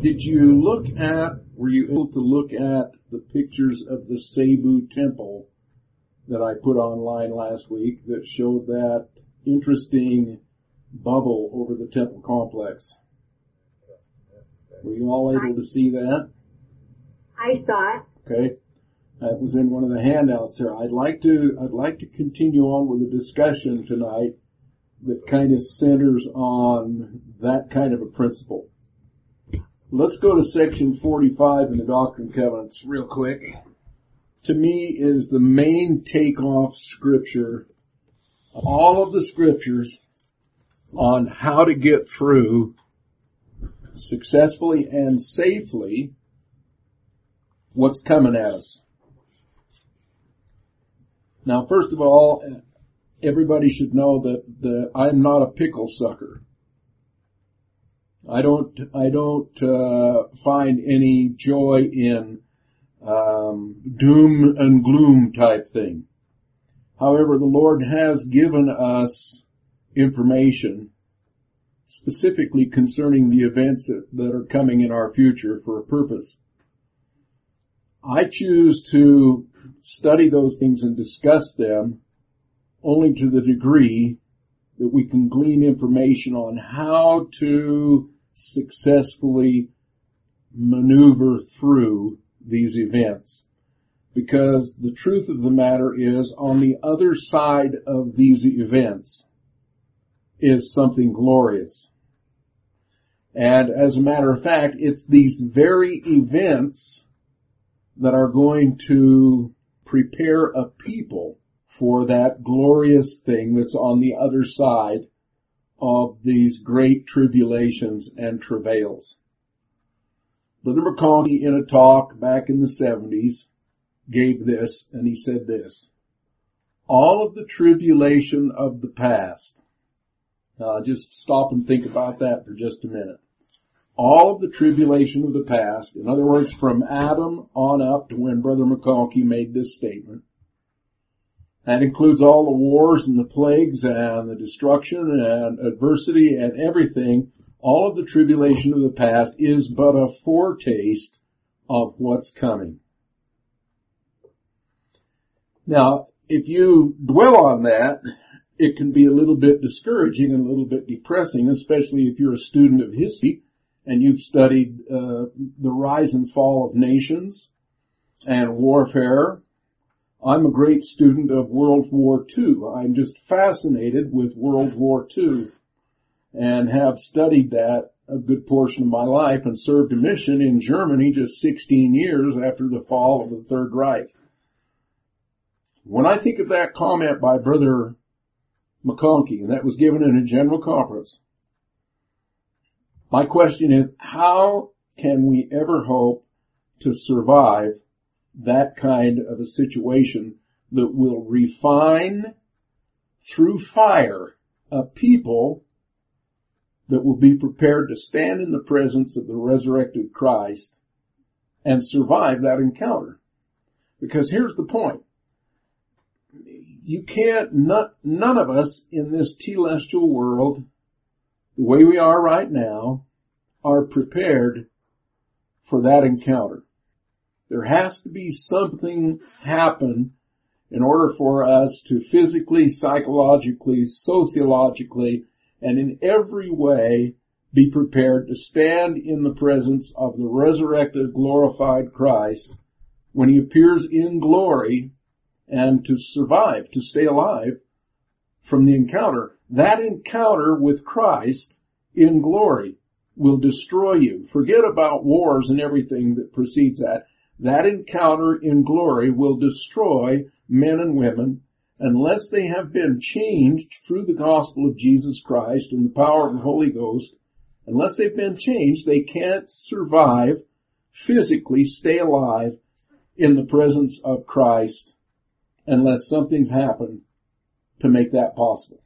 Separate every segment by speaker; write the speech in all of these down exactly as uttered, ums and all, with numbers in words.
Speaker 1: Did you look at, were you able to look at the pictures of the Cebu temple that I put online last week that showed that interesting bubble over the temple complex? Were you all able to see that?
Speaker 2: I saw it.
Speaker 1: Okay. That was in one of the handouts there. I'd like to, I'd like to continue on with the discussion tonight that kind of centers on that kind of a principle. Let's go to section forty-five in the Doctrine and Covenants real quick. To me is the main takeoff scripture, all of the scriptures on how to get through successfully and safely what's coming at us. Now, first of all, everybody should know that the, I'm not a pickle sucker. I don't, I don't, uh, find any joy in, um, doom and gloom type thing. However, the Lord has given us information specifically concerning the events that, that are coming in our future for a purpose. I choose to study those things and discuss them only to the degree that we can glean information on how to successfully maneuver through these events. Because the truth of the matter is, on the other side of these events is something glorious. And as a matter of fact, it's these very events that are going to prepare a people for that glorious thing that's on the other side of these great tribulations and travails. Brother McConkie, in a talk back in the seventies, gave this, and he said this: all of the tribulation of the past. Now, just stop and think about that for just a minute. All of the tribulation of the past, in other words, from Adam on up to when Brother McConkie made this statement, that includes all the wars and the plagues and the destruction and adversity and everything. All of the tribulation of the past is but a foretaste of what's coming. Now, if you dwell on that, it can be a little bit discouraging and a little bit depressing, especially if you're a student of history and you've studied uh, the rise and fall of nations and warfare. I'm a great student of World War Two. I'm just fascinated with World War Two and have studied that a good portion of my life and served a mission in Germany just sixteen years after the fall of the Third Reich. When I think of that comment by Brother McConkie, and that was given in a general conference, my question is, how can we ever hope to survive that kind of a situation that will refine through fire a people that will be prepared to stand in the presence of the resurrected Christ and survive that encounter? Because here's the point. You can't, not, none of us in this telestial world, the way we are right now, are prepared for that encounter. There has to be something happen in order for us to physically, psychologically, sociologically, and in every way be prepared to stand in the presence of the resurrected, glorified Christ when he appears in glory, and to survive, to stay alive from the encounter. That encounter with Christ in glory will destroy you. Forget about wars and everything that precedes that. That encounter in glory will destroy men and women unless they have been changed through the gospel of Jesus Christ and the power of the Holy Ghost. Unless they've been changed, they can't survive, physically stay alive in the presence of Christ unless something's happened to make that possible.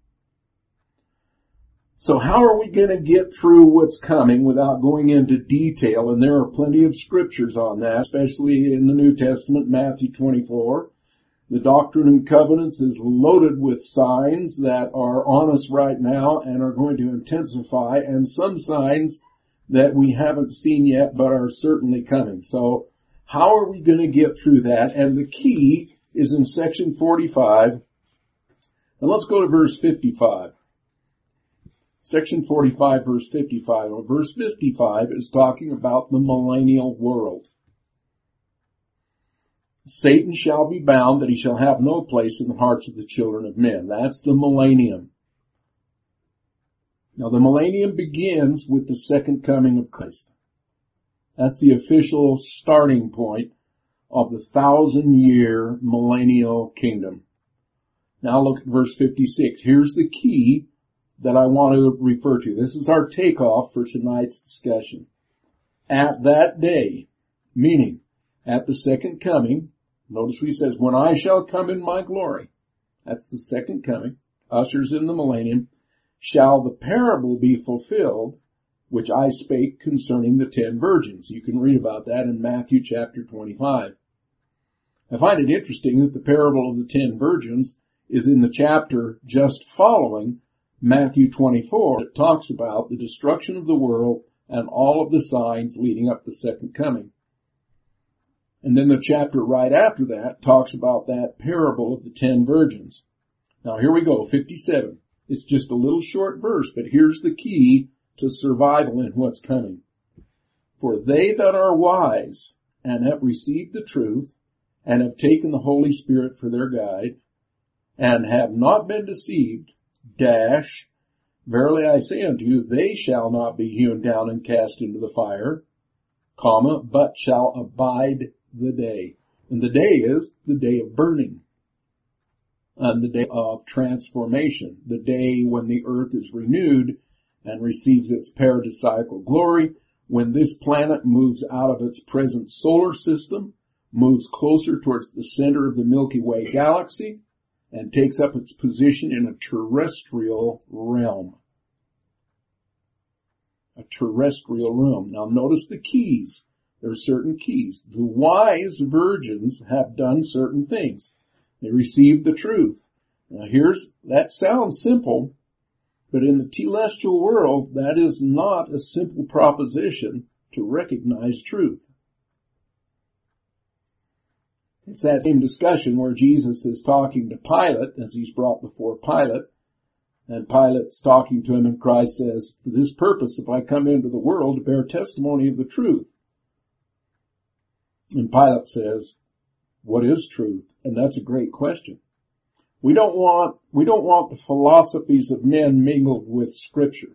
Speaker 1: So how are we going to get through what's coming without going into detail? And there are plenty of scriptures on that, especially in the New Testament, Matthew twenty-four. The Doctrine and Covenants is loaded with signs that are on us right now and are going to intensify, and some signs that we haven't seen yet but are certainly coming. So how are we going to get through that? And the key is in section forty-five. And let's go to verse fifty-five. Section forty-five, verse fifty-five. Well, verse fifty-five is talking about the millennial world. Satan shall be bound, that he shall have no place in the hearts of the children of men. That's the millennium. Now, the millennium begins with the second coming of Christ. That's the official starting point of the thousand-year millennial kingdom. Now look at verse fifty-six. Here's the key that I want to refer to. This is our takeoff for tonight's discussion. At that day, meaning at the second coming, notice what he says, when I shall come in my glory. That's the second coming. Ushers in the millennium. Shall the parable be fulfilled, which I spake concerning the ten virgins. You can read about that in Matthew chapter twenty-five. I find it interesting that the parable of the ten virgins is in the chapter just following Matthew twenty-four. It talks about the destruction of the world and all of the signs leading up to the second coming. And then the chapter right after that talks about that parable of the ten virgins. Now here we go, fifty-seven. It's just a little short verse, but here's the key to survival in what's coming. For they that are wise and have received the truth and have taken the Holy Spirit for their guide and have not been deceived, dash, verily I say unto you, they shall not be hewn down and cast into the fire, comma, but shall abide the day. And the day is the day of burning. And the day of transformation, the day when the earth is renewed and receives its paradisiacal glory, when this planet moves out of its present solar system, moves closer towards the center of the Milky Way galaxy, and takes up its position in a terrestrial realm. A terrestrial realm. Now notice the keys. There are certain keys. The wise virgins have done certain things. They received the truth. Now here's, that sounds simple, but in the telestial world, that is not a simple proposition to recognize truth. It's that same discussion where Jesus is talking to Pilate as he's brought before Pilate, and Pilate's talking to him, and Christ says, for this purpose have I come into the world to bear testimony of the truth. And Pilate says, what is truth? And that's a great question. We don't want, we don't want the philosophies of men mingled with Scripture.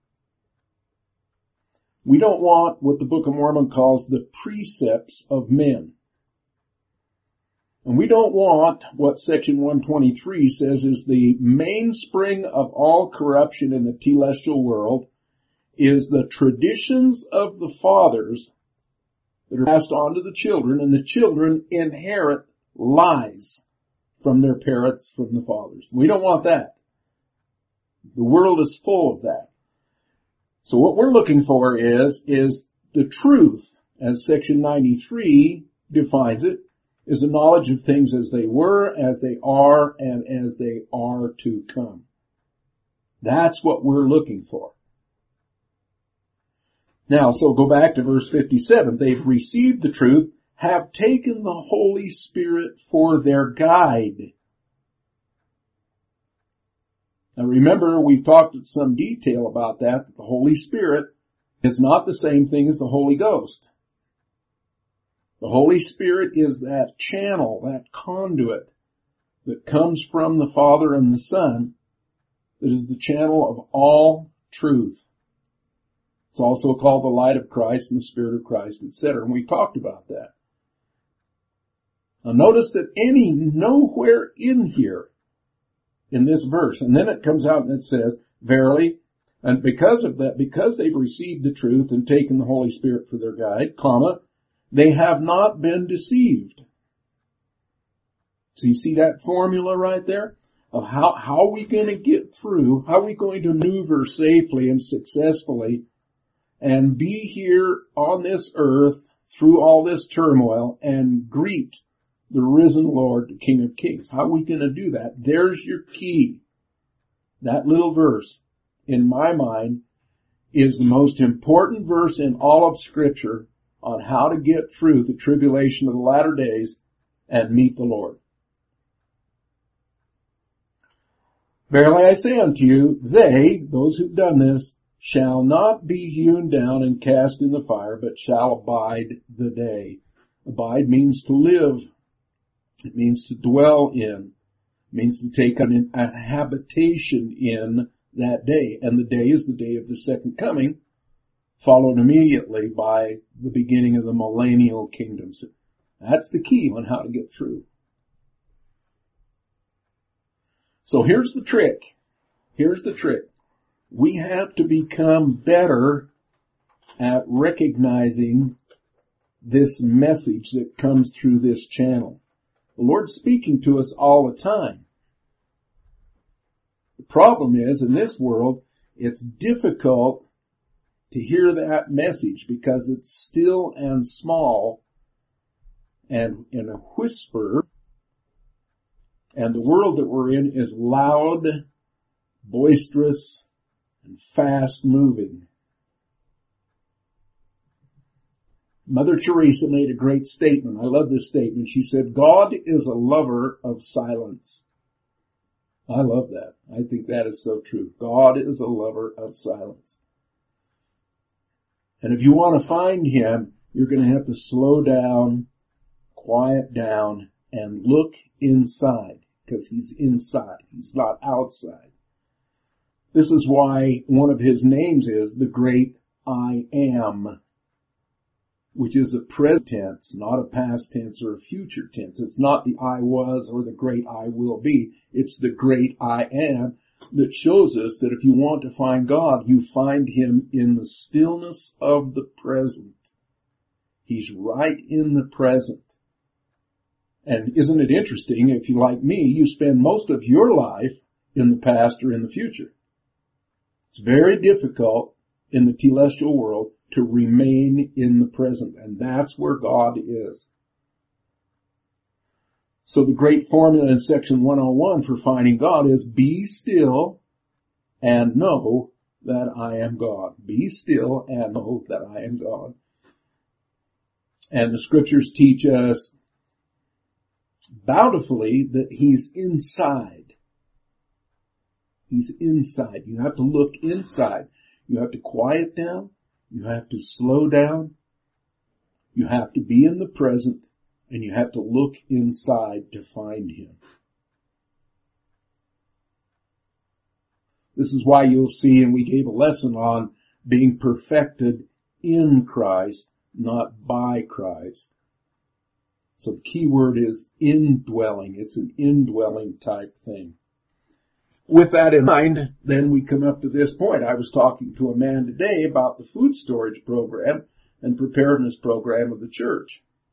Speaker 1: We don't want what the Book of Mormon calls the precepts of men. And we don't want what section one twenty-three says is the mainspring of all corruption in the telestial world is the traditions of the fathers that are passed on to the children, and the children inherit lies from their parents, from the fathers. We don't want that. The world is full of that. So what we're looking for is, is the truth, as section ninety-three defines it, is the knowledge of things as they were, as they are, and as they are to come. That's what we're looking for. Now, so go back to verse fifty-seven. They've received the truth, have taken the Holy Spirit for their guide. Now remember, we've talked in some detail about that, that the Holy Spirit is not the same thing as the Holy Ghost. The Holy Spirit is that channel, that conduit that comes from the Father and the Son, that is the channel of all truth. It's also called the light of Christ and the Spirit of Christ, et cetera. And we talked about that. Now notice that any, nowhere in here, in this verse, and then it comes out and it says, verily, and because of that, because they've received the truth and taken the Holy Spirit for their guide, comma, they have not been deceived. So you see that formula right there? Of how, how are we going to get through, how are we going to maneuver safely and successfully and be here on this earth through all this turmoil and greet the risen Lord, the King of Kings. How are we going to do that? There's your key. That little verse, in my mind, is the most important verse in all of Scripture on how to get through the tribulation of the latter days and meet the Lord. Verily I say unto you, they, those who've done this, shall not be hewn down and cast in the fire, but shall abide the day. Abide means to live. It means to dwell in. It means to take an, a habitation in that day. And the day is the day of the second coming, followed immediately by the beginning of the millennial kingdoms. That's the key on how to get through. So here's the trick. Here's the trick. We have to become better at recognizing this message that comes through this channel. The Lord's speaking to us all the time. The problem is, in this world, it's difficult to hear that message because it's still and small and in a whisper. And the world that we're in is loud, boisterous, and fast moving. Mother Teresa made a great statement. I love this statement. She said, God is a lover of silence. I love that. I think that is so true. God is a lover of silence. And if you want to find Him, you're going to have to slow down, quiet down, and look inside. Because He's inside. He's not outside. This is why one of His names is the Great I Am, which is a present tense, not a past tense or a future tense. It's not the I was or the great I will be. It's the Great I Am that shows us that if you want to find God, you find Him in the stillness of the present. He's right in the present. And isn't it interesting, if you like me, you spend most of your life in the past or in the future. It's very difficult in the telestial world to remain in the present, and that's where God is. So the great formula in section one oh one for finding God is be still and know that I am God. Be still and know that I am God. And the scriptures teach us bountifully that He's inside. He's inside. You have to look inside. You have to quiet down. You have to slow down. You have to be in the present. And you have to look inside to find Him. This is why you'll see, and we gave a lesson on being perfected in Christ, not by Christ. So the key word is indwelling. It's an indwelling type thing. With that in mind, then we come up to this point. I was talking to a man today about the food storage program and preparedness program of the church.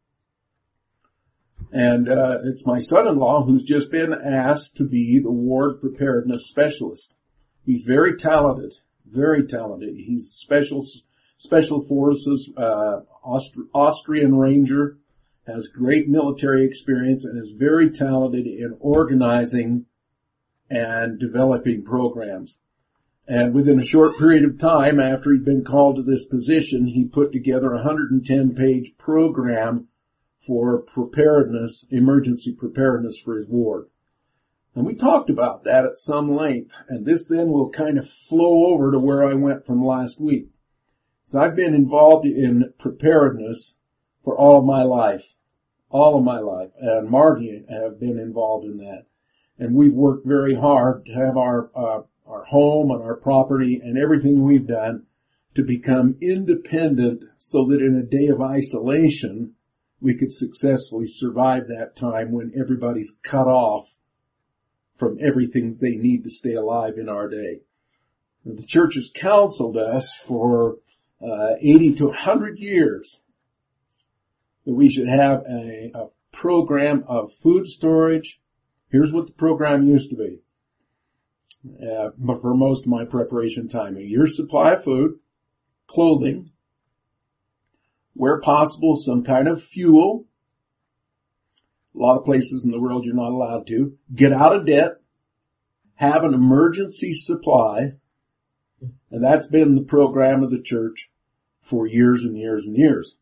Speaker 1: And uh, it's my son-in-law who's just been asked to be the ward preparedness specialist. He's very talented, very talented. He's special special forces, uh, Aust- Austrian Ranger, has great military experience, and is very talented in organizing and developing programs. And within a short period of time, after he'd been called to this position, he put together a one hundred ten page program for preparedness, emergency preparedness for his ward. And we talked about that at some length, and this then will kind of flow over to where I went from last week. So I've been involved in preparedness for all of my life, all of my life, and Margie have been involved in that. And we've worked very hard to have our, uh, our home and our property and everything we've done to become independent so that in a day of isolation, we could successfully survive that time when everybody's cut off from everything they need to stay alive in our day. And the church has counseled us for uh, eighty to one hundred years that we should have a, a program of food storage. Here's what the program used to be uh, for most of my preparation time. A year's supply of food, clothing, where possible some kind of fuel. A lot of places in the world you're not allowed to. Get out of debt. Have an emergency supply. And that's been the program of the church for years and years and years.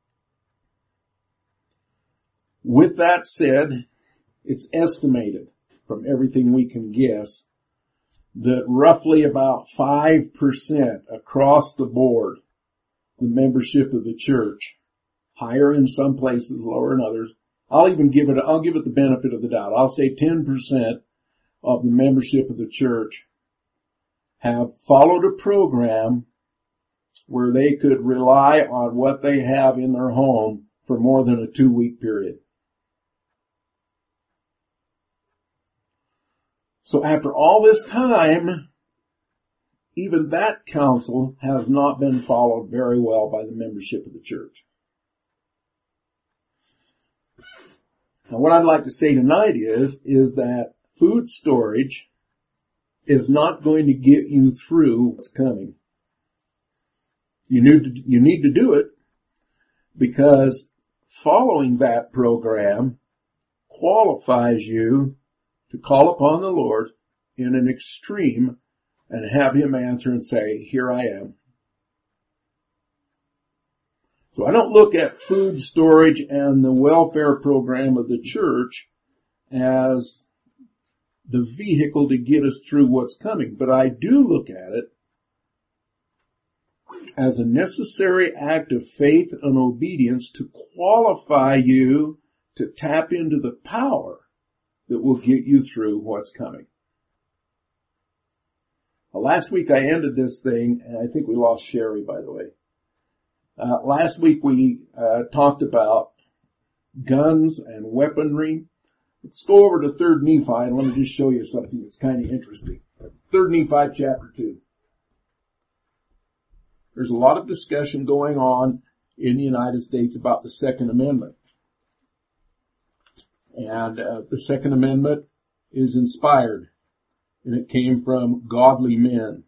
Speaker 1: With that said, it's estimated from everything we can guess that roughly about five percent across the board, the membership of the church, higher in some places, lower in others, I'll even give it, I'll give it the benefit of the doubt. I'll say ten percent of the membership of the church have followed a program where they could rely on what they have in their home for more than a two-week period. So after all this time, even that counsel has not been followed very well by the membership of the church. Now what I'd like to say tonight is, is that food storage is not going to get you through what's coming. You need to, you need to do it because following that program qualifies you to call upon the Lord in an extreme and have Him answer and say, here I am. So I don't look at food storage and the welfare program of the church as the vehicle to get us through what's coming, but I do look at it as a necessary act of faith and obedience to qualify you to tap into the power that will get you through what's coming. Well, last week I ended this thing, and I think we lost Sherry, by the way. Uh, last week we uh, talked about guns and weaponry. Let's go over to Third Nephi and let me just show you something that's kind of interesting. Third Nephi chapter two. There's a lot of discussion going on in the United States about the Second Amendment. And uh, the Second Amendment is inspired, and it came from godly men.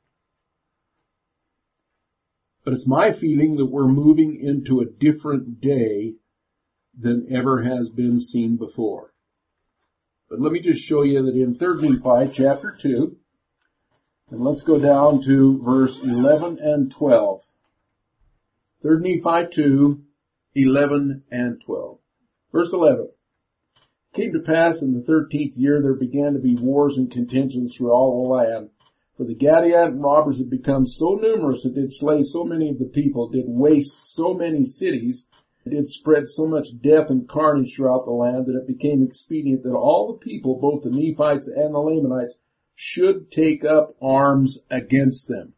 Speaker 1: But it's my feeling that we're moving into a different day than ever has been seen before. But let me just show you that in Third Nephi chapter two, and let's go down to verse eleven and twelve. Third Nephi two, eleven and twelve. Verse eleven. It came to pass in the thirteenth year there began to be wars and contentions through all the land. For the Gadianton robbers had become so numerous that did slay so many of the people, did waste so many cities, did spread so much death and carnage throughout the land that it became expedient that all the people, both the Nephites and the Lamanites, should take up arms against them.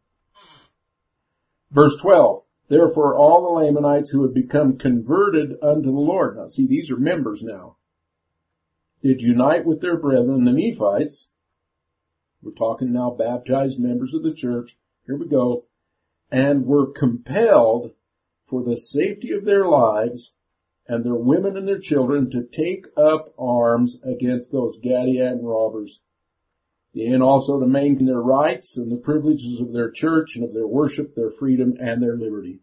Speaker 1: Verse twelve. Therefore all the Lamanites who had become converted unto the Lord, now see, these are members now, did unite with their brethren, the Nephites. We're talking now baptized members of the church. Here we go. And were compelled for the safety of their lives and their women and their children to take up arms against those Gadianton robbers. And also to maintain their rights and the privileges of their church and of their worship, their freedom, and their liberty.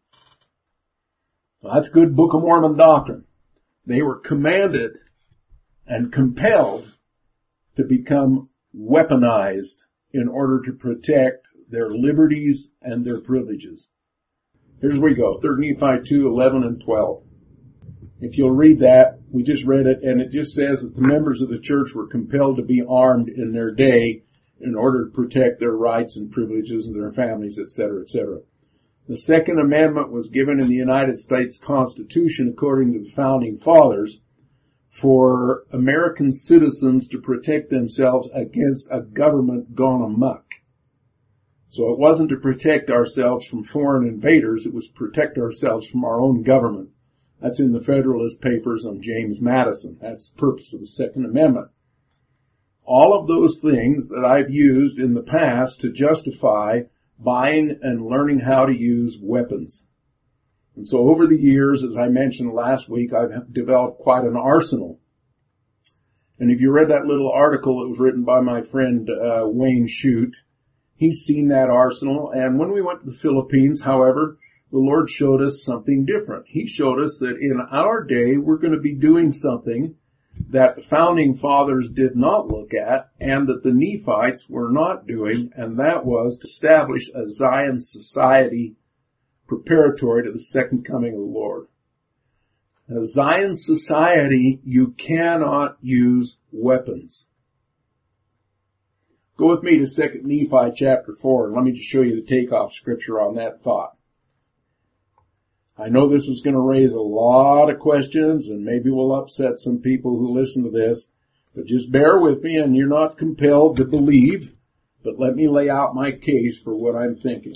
Speaker 1: Now, that's good Book of Mormon doctrine. They were commanded and compelled to become weaponized in order to protect their liberties and their privileges. Here's where we go. Third Nephi two, eleven and twelve. If you'll read that, we just read it, and it just says that the members of the church were compelled to be armed in their day in order to protect their rights and privileges and their families, et cetera, et cetera. The Second Amendment was given in the United States Constitution, according to the Founding Fathers, for American citizens to protect themselves against a government gone amok. So it wasn't to protect ourselves from foreign invaders, it was to protect ourselves from our own government. That's in the Federalist Papers on James Madison. That's the purpose of the Second Amendment. All of those things that I've used in the past to justify buying and learning how to use weapons. And so over the years, as I mentioned last week, I've developed quite an arsenal. And if you read that little article that was written by my friend uh, Wayne Shute, he's seen that arsenal. And when we went to the Philippines, however, the Lord showed us something different. He showed us that in our day, we're going to be doing something that the founding fathers did not look at and that the Nephites were not doing, and that was to establish a Zion society preparatory to the second coming of the Lord. A Zion society, you cannot use weapons. Go with me to Second Nephi chapter four, and let me just show you the takeoff scripture on that thought. I know this is going to raise a lot of questions, and maybe will upset some people who listen to this, but just bear with me, and you're not compelled to believe, but let me lay out my case for what I'm thinking.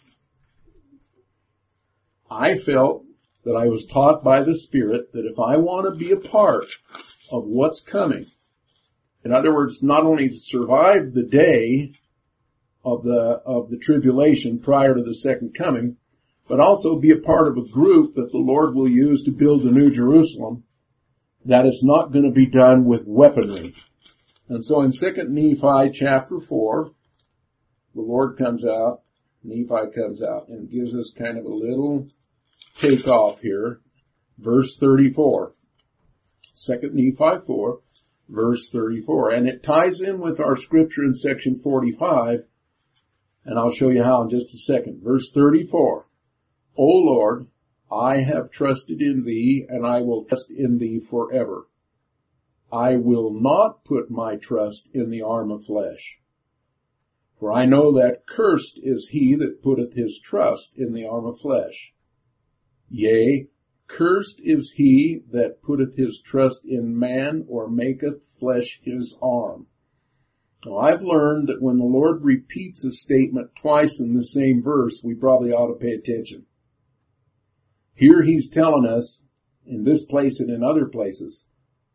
Speaker 1: I felt that I was taught by the Spirit that if I want to be a part of what's coming, in other words, not only to survive the day of the, of the tribulation prior to the second coming, but also be a part of a group that the Lord will use to build the New Jerusalem, that is not going to be done with weaponry. And so in Second Nephi chapter four, the Lord comes out, Nephi comes out, and gives us kind of a little takeoff here. Verse thirty-four. Second Nephi four, verse thirty-four. And it ties in with our scripture in section forty-five, and I'll show you how in just a second. Verse thirty-four. O Lord, I have trusted in thee, and I will trust in thee forever. I will not put my trust in the arm of flesh. For I know that cursed is he that putteth his trust in the arm of flesh. Yea, cursed is he that putteth his trust in man, or maketh flesh his arm. Now, I've learned that when the Lord repeats a statement twice in the same verse, we probably ought to pay attention. Here he's telling us, in this place and in other places,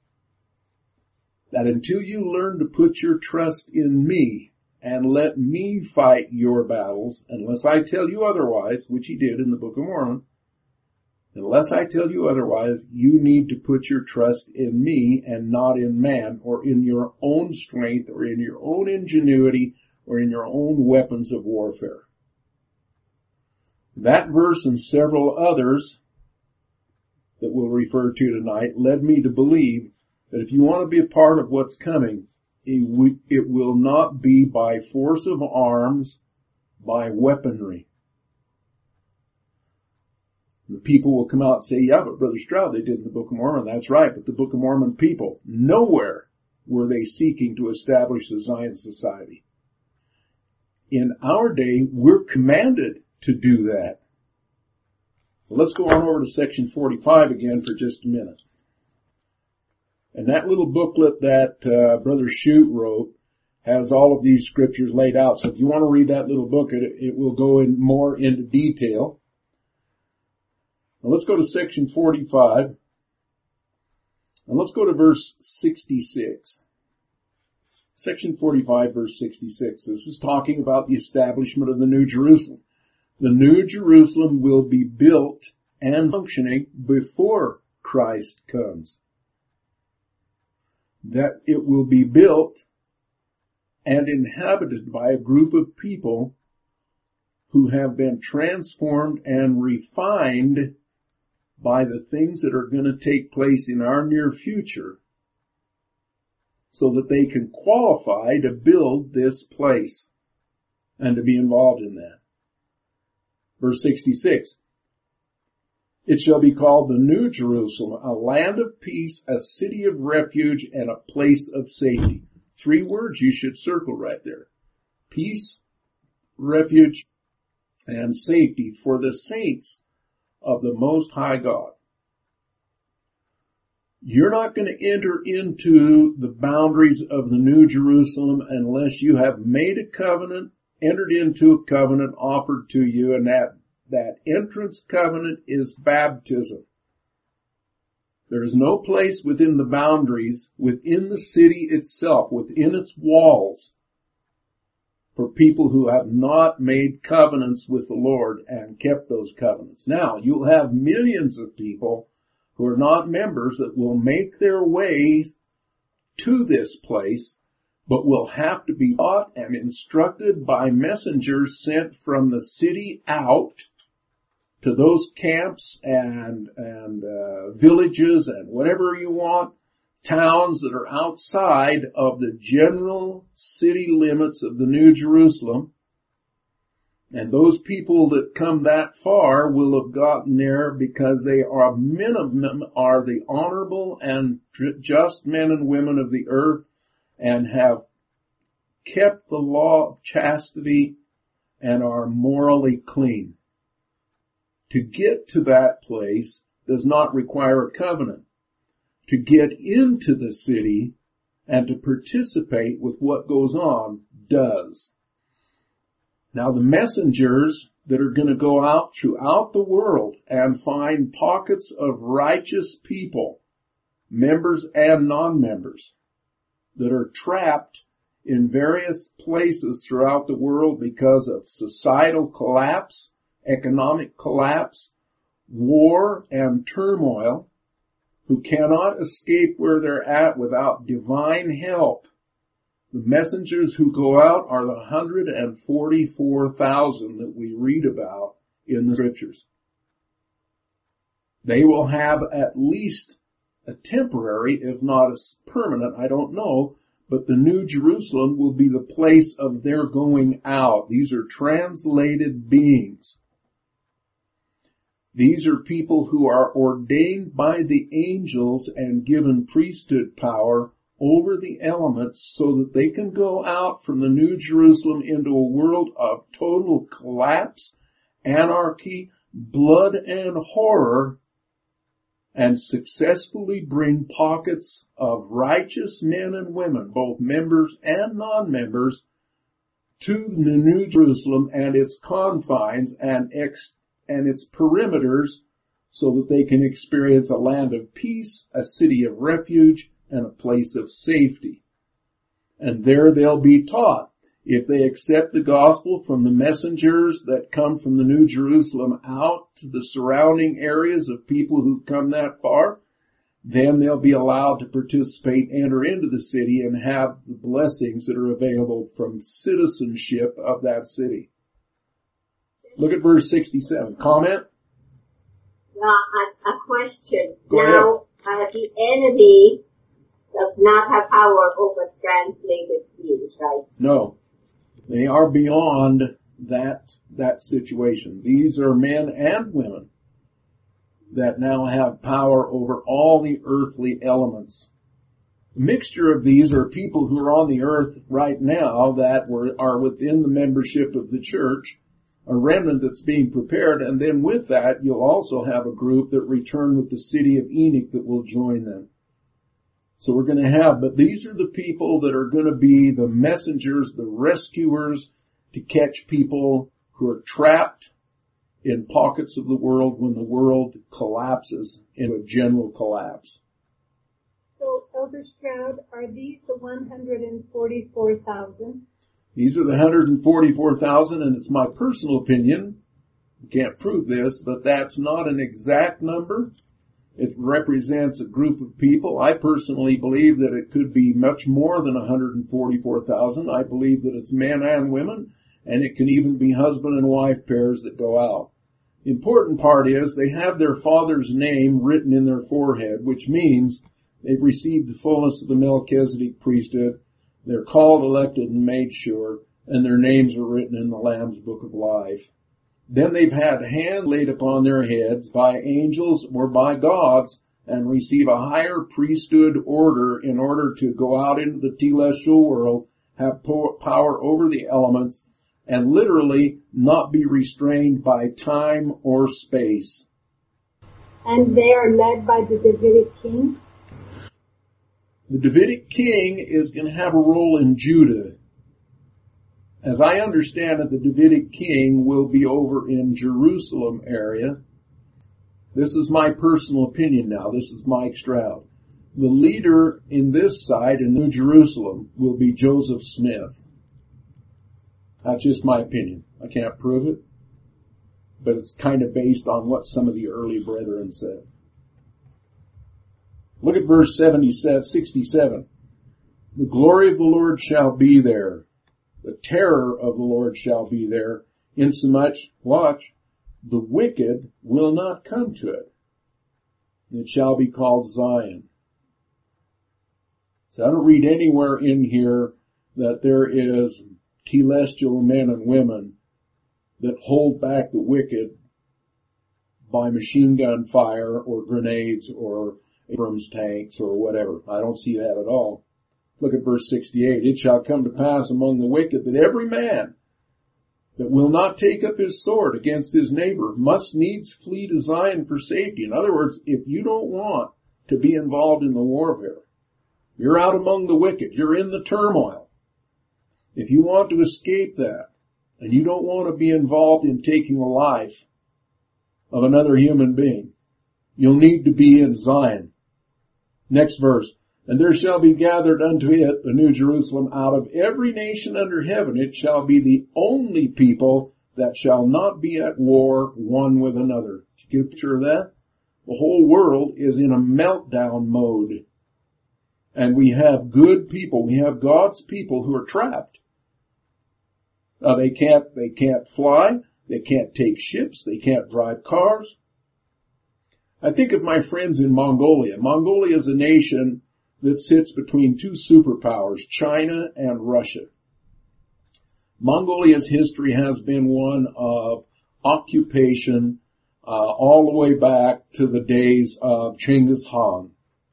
Speaker 1: that until you learn to put your trust in me and let me fight your battles, unless I tell you otherwise, which he did in the Book of Mormon, unless I tell you otherwise, you need to put your trust in me and not in man, or in your own strength, or in your own ingenuity, or in your own weapons of warfare. That verse and several others that we'll refer to tonight led me to believe that if you want to be a part of what's coming, it, w- it will not be by force of arms, by weaponry. The people will come out and say, yeah, but Brother Stroud, they did in the Book of Mormon. That's right, but the Book of Mormon people, nowhere were they seeking to establish a Zion society. In our day, we're commanded to do that. Well, let's go on over to section forty-five again for just a minute. And that little booklet that uh, Brother Shute wrote has all of these scriptures laid out. So if you want to read that little book, it, it will go in more into detail. Now let's go to section forty-five. And let's go to verse sixty-six. Section forty-five, verse sixty-six. This is talking about the establishment of the New Jerusalem. The New Jerusalem will be built and functioning before Christ comes. That it will be built and inhabited by a group of people who have been transformed and refined by the things that are going to take place in our near future, so that they can qualify to build this place and to be involved in that. Verse sixty-six. It shall be called the New Jerusalem, a land of peace, a city of refuge, and a place of safety. Three words you should circle right there. Peace, refuge, and safety for the saints of the Most High God. You're not going to enter into the boundaries of the New Jerusalem unless you have made a covenant, entered into a covenant offered to you, and that, that entrance covenant is baptism. There is no place within the boundaries, within the city itself, within its walls, for people who have not made covenants with the Lord and kept those covenants. Now, you'll have millions of people who are not members that will make their way to this place, but will have to be taught and instructed by messengers sent from the city out to those camps and and uh, villages and whatever you want, towns that are outside of the general city limits of the New Jerusalem. And those people that come that far will have gotten there because they are minimum are the honorable and just men and women of the earth and have kept the law of chastity and are morally clean. To get to that place does not require a covenant. To get into the city and to participate with what goes on does. Now the messengers that are going to go out throughout the world and find pockets of righteous people, members and non-members, that are trapped in various places throughout the world because of societal collapse, economic collapse, war and turmoil, who cannot escape where they're at without divine help. The messengers who go out are the one hundred forty-four thousand that we read about in the scriptures. They will have at least a temporary, if not a permanent, I don't know, but the New Jerusalem will be the place of their going out. These are translated beings. These are people who are ordained by the angels and given priesthood power over the elements so that they can go out from the New Jerusalem into a world of total collapse, anarchy, blood and horror, and successfully bring pockets of righteous men and women, both members and non-members, to the New Jerusalem and its confines and ex- and its perimeters so that they can experience a land of peace, a city of refuge, and a place of safety. And there they'll be taught. If they accept the gospel from the messengers that come from the New Jerusalem out to the surrounding areas of people who've come that far, then they'll be allowed to participate, enter into the city, and have the blessings that are available from citizenship of that city. Look at verse sixty-seven. Comment?
Speaker 2: Now, a, a question.
Speaker 1: Go
Speaker 2: now, uh, the enemy does not have power over translated beings, right?
Speaker 1: No. They are beyond that, that situation. These are men and women that now have power over all the earthly elements. A mixture of these are people who are on the earth right now that were, are within the membership of the church, a remnant that's being prepared, and then with that you'll also have a group that return with the city of Enoch that will join them. So we're going to have, but these are the people that are going to be the messengers, the rescuers to catch people who are trapped in pockets of the world when the world collapses into a general collapse.
Speaker 3: So, Elder Stroud, are these the one hundred forty-four thousand?
Speaker 1: These are the one hundred forty-four thousand, and it's my personal opinion, I can't prove this, but that's not an exact number. It represents a group of people. I personally believe that it could be much more than one hundred forty-four thousand. I believe that it's men and women, and it can even be husband and wife pairs that go out. The important part is they have their father's name written in their forehead, which means they've received the fullness of the Melchizedek priesthood. They're called, elected, and made sure, and their names are written in the Lamb's Book of Life. Then they've had hands laid upon their heads by angels or by gods and receive a higher priesthood order in order to go out into the telestial world, have power over the elements, and literally not be restrained by time or space.
Speaker 3: And they are led by the Davidic king?
Speaker 1: The Davidic king is going to have a role in Judah. As I understand it, the Davidic king will be over in Jerusalem area. This is my personal opinion now. This is Mike Stroud. The leader in this side, in New Jerusalem, will be Joseph Smith. That's just my opinion. I can't prove it, but it's kind of based on what some of the early brethren said. Look at verse sixty-seven. The glory of the Lord shall be there. The terror of the Lord shall be there, insomuch, watch, the wicked will not come to it. It shall be called Zion. So I don't read anywhere in here that there is celestial men and women that hold back the wicked by machine gun fire or grenades or Abrams tanks or whatever. I don't see that at all. Look at verse sixty-eight. It shall come to pass among the wicked that every man that will not take up his sword against his neighbor must needs flee to Zion for safety. In other words, if you don't want to be involved in the warfare, you're out among the wicked, you're in the turmoil. If you want to escape that, and you don't want to be involved in taking the life of another human being, you'll need to be in Zion. Next verse. And there shall be gathered unto it, the New Jerusalem, out of every nation under heaven. It shall be the only people that shall not be at war one with another. Did you get a picture of that? The whole world is in a meltdown mode. And we have good people, we have God's people who are trapped. Uh, they can't, they can't fly, they can't take ships, they can't drive cars. I think of my friends in Mongolia. Mongolia is a nation that sits between two superpowers, China and Russia. Mongolia's history has been one of occupation uh, all the way back to the days of Genghis Khan.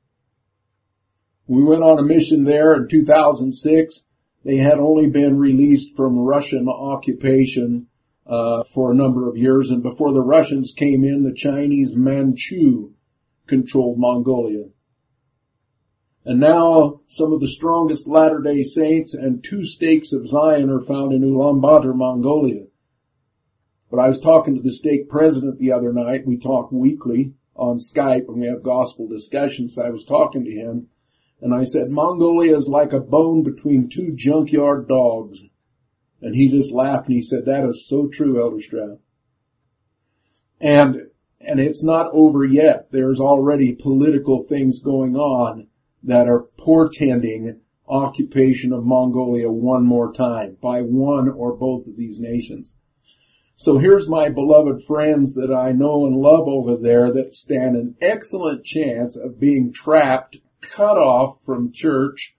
Speaker 1: We went on a mission there in two thousand six. They had only been released from Russian occupation uh, for a number of years, and before the Russians came in, the Chinese Manchu controlled Mongolia. And now some of the strongest Latter-day Saints and two stakes of Zion are found in Ulaanbaatar, Mongolia. But I was talking to the stake president the other night. We talk weekly on Skype and we have gospel discussions. I was talking to him and I said, Mongolia is like a bone between two junkyard dogs. And he just laughed and he said, that is so true, Elder Stroud. And, and it's not over yet. There's already political things going on that are portending occupation of Mongolia one more time by one or both of these nations. So here's my beloved friends that I know and love over there that stand an excellent chance of being trapped, cut off from church,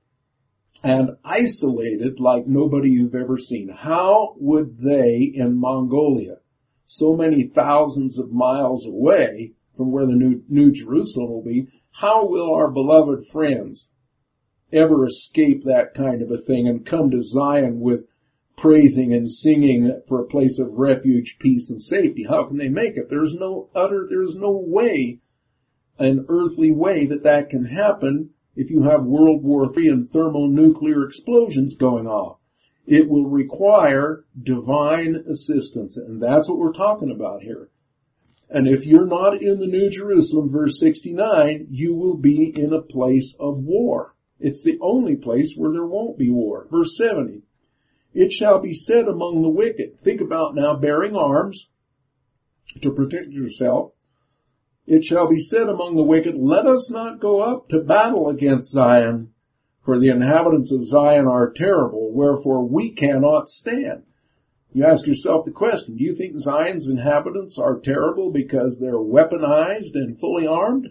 Speaker 1: and isolated like nobody you've ever seen. How would they in Mongolia, so many thousands of miles away from where the New, New Jerusalem will be, how will our beloved friends ever escape that kind of a thing and come to Zion with praising and singing for a place of refuge, peace, and safety? How can they make it? There's no utter, there's no way, an earthly way that that can happen if you have World War Three and thermonuclear explosions going off. It will require divine assistance, and that's what we're talking about here. And if you're not in the New Jerusalem, verse sixty-nine, you will be in a place of war. It's the only place where there won't be war. Verse seventy, it shall be said among the wicked. Think about now bearing arms to protect yourself. It shall be said among the wicked, let us not go up to battle against Zion, for the inhabitants of Zion are terrible, wherefore we cannot stand. You ask yourself the question, do you think Zion's inhabitants are terrible because they're weaponized and fully armed?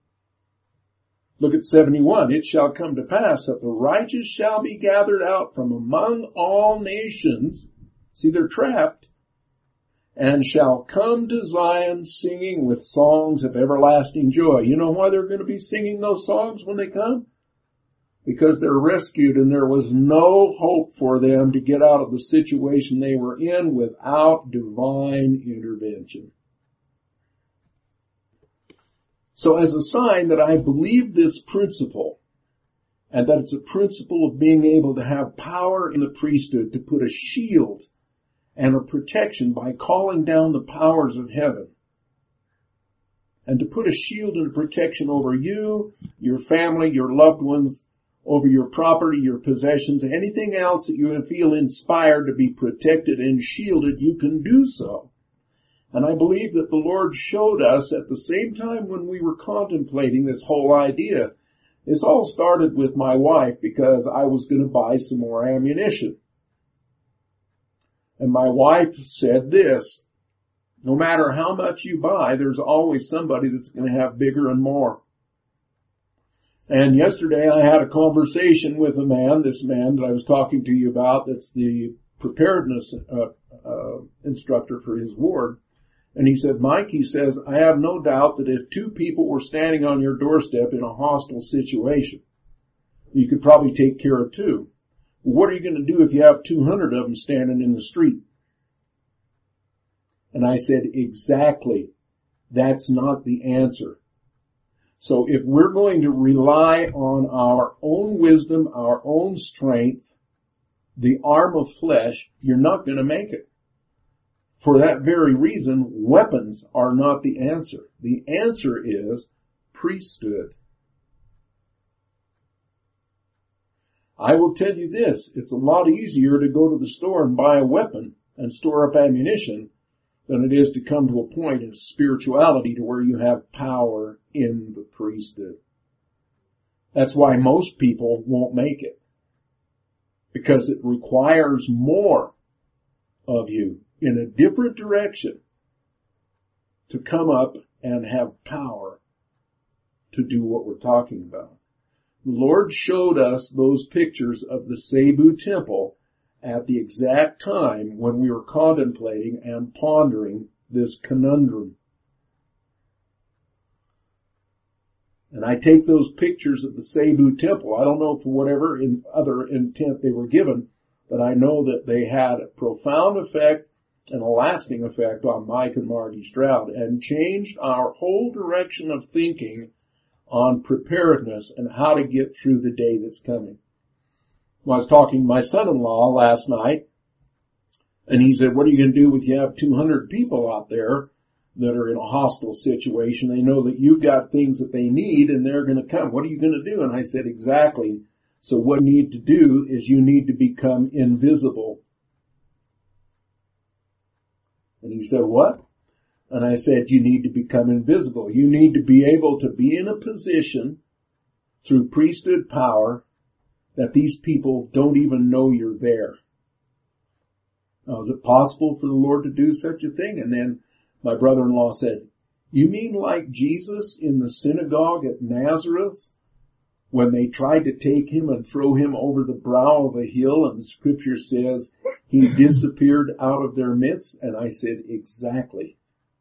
Speaker 1: Look at seventy-one. It shall come to pass that the righteous shall be gathered out from among all nations. See, they're trapped. And shall come to Zion singing with songs of everlasting joy. You know why they're going to be singing those songs when they come? Because they're rescued and there was no hope for them to get out of the situation they were in without divine intervention. So as a sign that I believe this principle, and that it's a principle of being able to have power in the priesthood to put a shield and a protection by calling down the powers of heaven, and to put a shield and a protection over you, your family, your loved ones, over your property, your possessions, anything else that you feel inspired to be protected and shielded, you can do so. And I believe that the Lord showed us at the same time when we were contemplating this whole idea. This all started with my wife because I was going to buy some more ammunition. And my wife said this, no matter how much you buy, there's always somebody that's going to have bigger and more. And yesterday I had a conversation with a man, this man that I was talking to you about, that's the preparedness uh, uh, instructor for his ward. And he said, Mike, he says, I have no doubt that if two people were standing on your doorstep in a hostile situation, you could probably take care of two. What are you going to do if you have two hundred of them standing in the street? And I said, exactly. That's not the answer. So if we're going to rely on our own wisdom, our own strength, the arm of flesh, you're not going to make it. For that very reason, weapons are not the answer. The answer is priesthood. I will tell you this, it's a lot easier to go to the store and buy a weapon and store up ammunition than it is to come to a point in spirituality to where you have power in the priesthood. That's why most people won't make it. Because it requires more of you in a different direction to come up and have power to do what we're talking about. The Lord showed us those pictures of the Cebu temple at the exact time when we were contemplating and pondering this conundrum. And I take those pictures of the Cebu temple, I don't know for whatever in other intent they were given, but I know that they had a profound effect and a lasting effect on Mike and Margie Stroud and changed our whole direction of thinking on preparedness and how to get through the day that's coming. I was talking to my son-in-law last night, and he said, what are you going to do if you have two hundred people out there that are in a hostile situation? They know that you've got things that they need, and they're going to come. What are you going to do? And I said, exactly. So what you need to do is you need to become invisible. And he said, what? And I said, you need to become invisible. You need to be able to be in a position through priesthood power that these people don't even know you're there. Now, is it possible for the Lord to do such a thing? And then my brother-in-law said, you mean like Jesus in the synagogue at Nazareth when they tried to take him and throw him over the brow of a hill and the scripture says he disappeared out of their midst? And I said, exactly.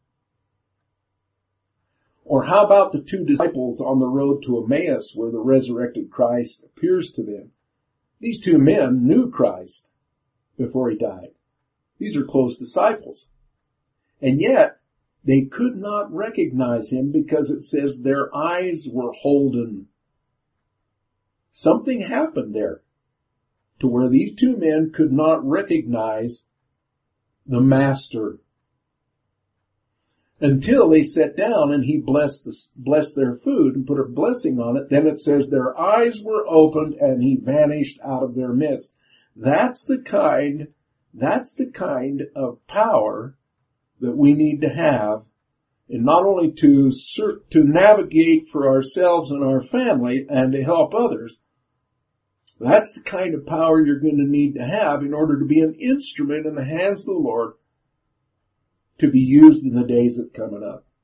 Speaker 1: Or how about the two disciples on the road to Emmaus where the resurrected Christ appears to them? These two men knew Christ before he died. These are close disciples. And yet, they could not recognize him because it says their eyes were holden. Something happened there to where these two men could not recognize the Master until they sat down and he blessed, the, blessed their food and put a blessing on it. Then it says their eyes were opened and he vanished out of their midst. That's the kind, that's the kind of power that we need to have, and not only to to navigate for ourselves and our family and to help others. That's the kind of power you're going to need to have in order to be an instrument in the hands of the Lord to be used in the days that are coming up.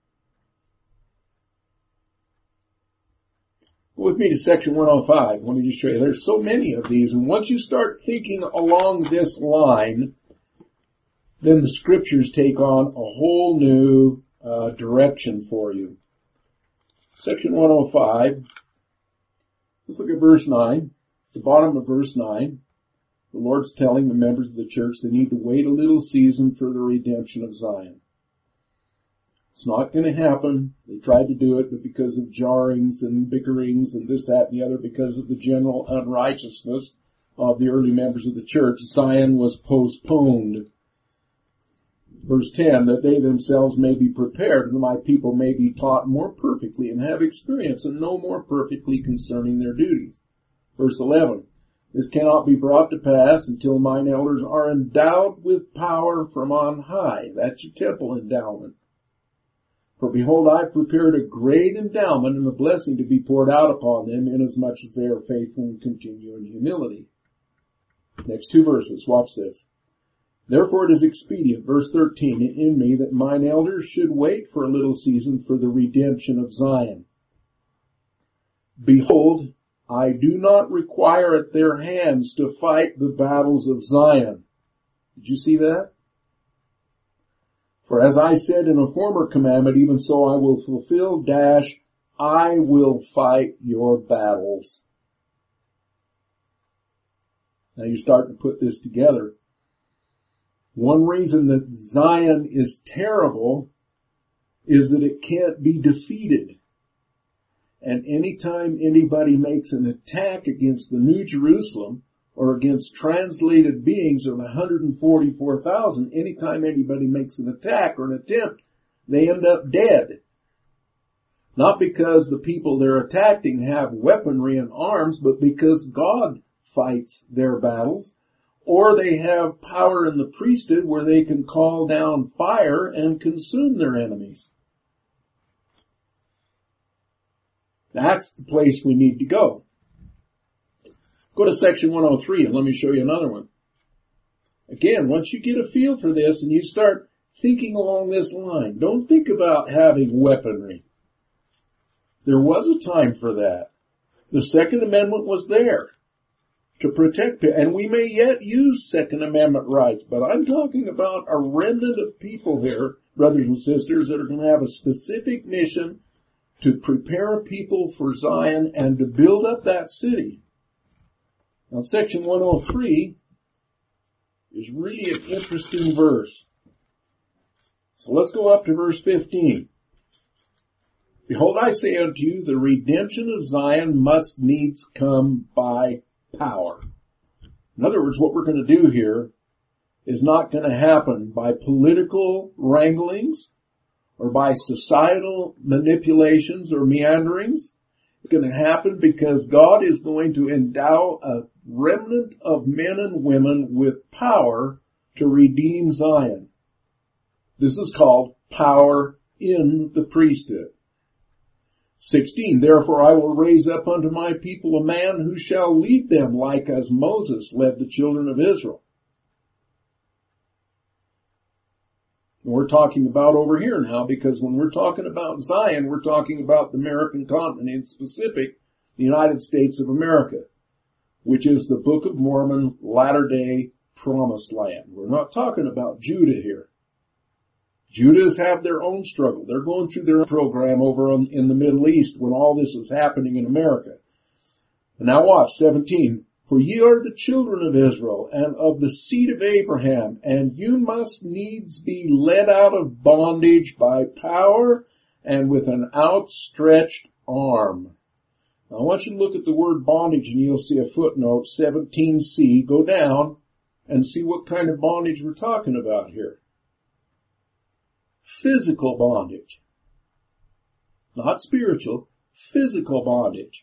Speaker 1: Go with me to section one oh five. Let me just show you. There's so many of these, and once you start thinking along this line, then the scriptures take on a whole new uh, direction for you. Section one oh five. Let's look at verse nine. The bottom of verse nine. The Lord's telling the members of the church they need to wait a little season for the redemption of Zion. It's not going to happen. They tried to do it, but because of jarrings and bickerings and this, that, and the other, because of the general unrighteousness of the early members of the church, Zion was postponed. Verse ten, that they themselves may be prepared, and my people may be taught more perfectly and have experience and know more perfectly concerning their duties. Verse eleven, this cannot be brought to pass until mine elders are endowed with power from on high. That's your temple endowment. For behold, I have prepared a great endowment and a blessing to be poured out upon them, inasmuch as they are faithful and continue in humility. Next two verses, watch this. Therefore it is expedient, verse thirteen, in me that mine elders should wait for a little season for the redemption of Zion. Behold, I do not require at their hands to fight the battles of Zion. Did you see that? For as I said in a former commandment, even so I will fulfill, dash, I will fight your battles. Now you start to put this together. One reason that Zion is terrible is that it can't be defeated. And anytime anybody makes an attack against the New Jerusalem or against translated beings of one hundred forty-four thousand, anytime anybody makes an attack or an attempt, they end up dead. Not because the people they're attacking have weaponry and arms, but because God fights their battles, or they have power in the priesthood where they can call down fire and consume their enemies. That's the place we need to go. Go to section one oh three and let me show you another one. Again, once you get a feel for this and you start thinking along this line, don't think about having weaponry. There was a time for that. The Second Amendment was there to protect people, and we may yet use Second Amendment rights, but I'm talking about a remnant of people here, brothers and sisters, that are going to have a specific mission to prepare a people for Zion and to build up that city. Now, section one oh three is really an interesting verse. So let's go up to verse fifteen. Behold, I say unto you, the redemption of Zion must needs come by power. In other words, what we're going to do here is not going to happen by political wranglings or by societal manipulations or meanderings. It's going to happen because God is going to endow a remnant of men and women with power to redeem Zion. This is called power in the priesthood. sixteen, therefore I will raise up unto my people a man who shall lead them like as Moses led the children of Israel. And we're talking about over here now, because when we're talking about Zion, we're talking about the American continent, in specific, the United States of America, which is the Book of Mormon, latter-day promised land. We're not talking about Judah here. Judah have their own struggle. They're going through their own program over on, in the Middle East when all this is happening in America. And now watch, seventeen. For ye are the children of Israel and of the seed of Abraham, and you must needs be led out of bondage by power and with an outstretched arm. Now I want you to look at the word bondage and you'll see a footnote, seventeen C. Go down and see what kind of bondage we're talking about here. Physical bondage. Not spiritual, physical bondage.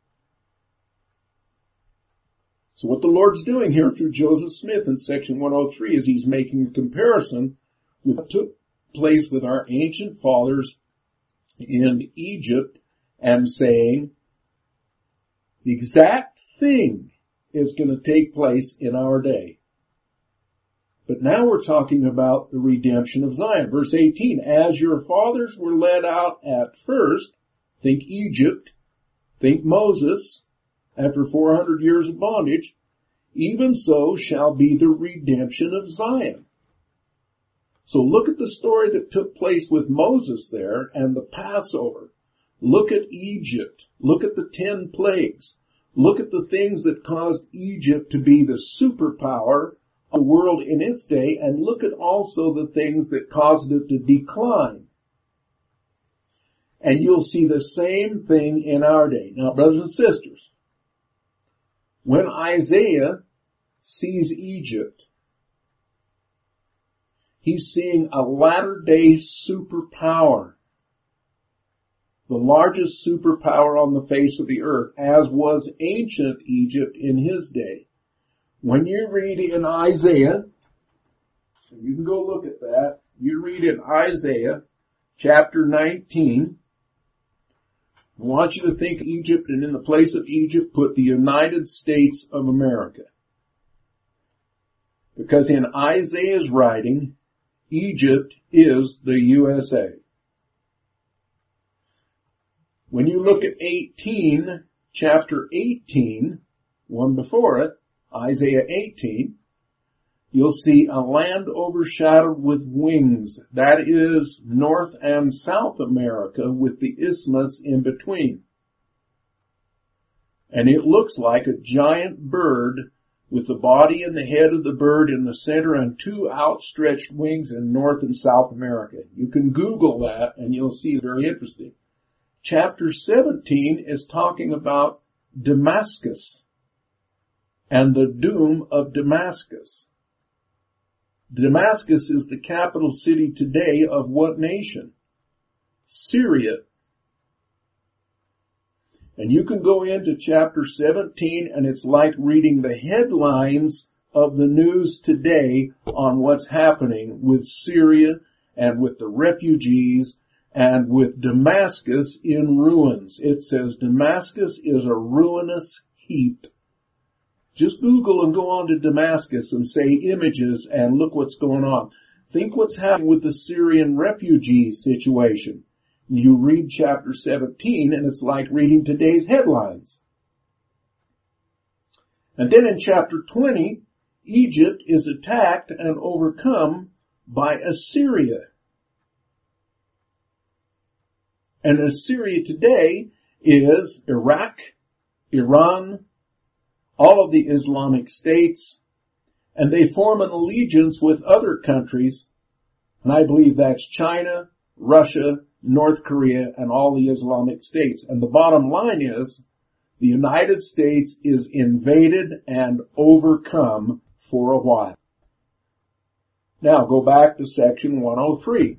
Speaker 1: So what the Lord's doing here through Joseph Smith in section one oh three is he's making a comparison with what took place with our ancient fathers in Egypt and saying the exact thing is going to take place in our day. But now we're talking about the redemption of Zion. Verse eighteen, as your fathers were led out at first, think Egypt, think Moses, after four hundred years of bondage, even so shall be the redemption of Zion. So look at the story that took place with Moses there and the Passover. Look at Egypt. Look at the ten plagues. Look at the things that caused Egypt to be the superpower of the world in its day, and look at also the things that caused it to decline. And you'll see the same thing in our day. Now, brothers and sisters, when Isaiah sees Egypt, he's seeing a latter-day superpower, the largest superpower on the face of the earth, as was ancient Egypt in his day. When you read in Isaiah, you can go look at that, you read in Isaiah chapter nineteen, I want you to think Egypt, and in the place of Egypt, put the United States of America. Because in Isaiah's writing, Egypt is the U S A. When you look at eighteen, chapter eighteen, one before it, Isaiah eighteen, you'll see a land overshadowed with wings. That is North and South America with the isthmus in between. And it looks like a giant bird with the body and the head of the bird in the center and two outstretched wings in North and South America. You can Google that and you'll see it's very interesting. Chapter seventeen is talking about Damascus and the doom of Damascus. Damascus is the capital city today of what nation? Syria. And you can go into chapter seventeen and it's like reading the headlines of the news today on what's happening with Syria and with the refugees and with Damascus in ruins. It says Damascus is a ruinous heap. Just Google and go on to Damascus and say images and look what's going on. Think what's happening with the Syrian refugee situation. You read chapter seventeen and it's like reading today's headlines. And then in chapter twenty, Egypt is attacked and overcome by Assyria. And Assyria today is Iraq, Iran, all of the Islamic states, and they form an allegiance with other countries, and I believe that's China, Russia, North Korea, and all the Islamic states. And the bottom line is, the United States is invaded and overcome for a while. Now go back to section one oh three.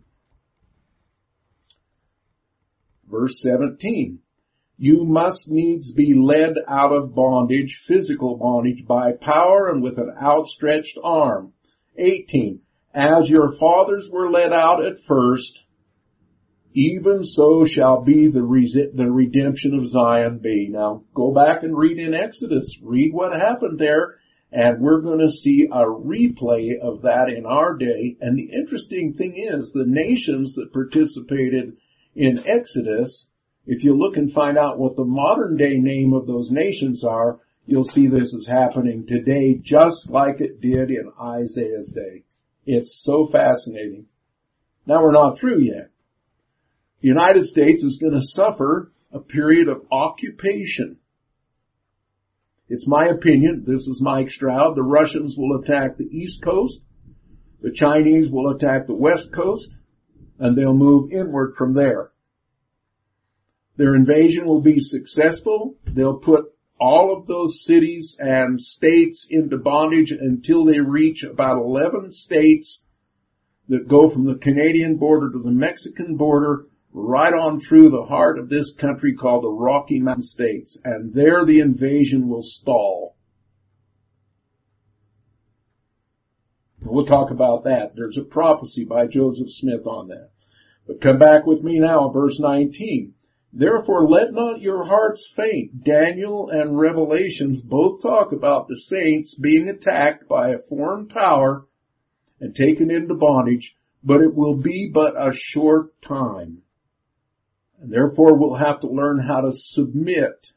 Speaker 1: Verse seventeen. You must needs be led out of bondage, physical bondage, by power and with an outstretched arm. eighteen. As your fathers were led out at first, even so shall be the, re- the redemption of Zion be. Now, go back and read in Exodus. Read what happened there, and we're going to see a replay of that in our day. And the interesting thing is, the nations that participated in Exodus, if you look and find out what the modern day name of those nations are, you'll see this is happening today just like it did in Isaiah's day. It's so fascinating. Now, we're not through yet. The United States is going to suffer a period of occupation. It's my opinion, this is Mike Stroud, the Russians will attack the East Coast, the Chinese will attack the West Coast, and they'll move inward from there. Their invasion will be successful. They'll put all of those cities and states into bondage until they reach about eleven states that go from the Canadian border to the Mexican border, right on through the heart of this country called the Rocky Mountain States. And there the invasion will stall. We'll talk about that. There's a prophecy by Joseph Smith on that. But come back with me now, verse nineteen. Therefore let not your hearts faint. Daniel and Revelations both talk about the saints being attacked by a foreign power and taken into bondage, but it will be but a short time. And therefore we'll have to learn how to submit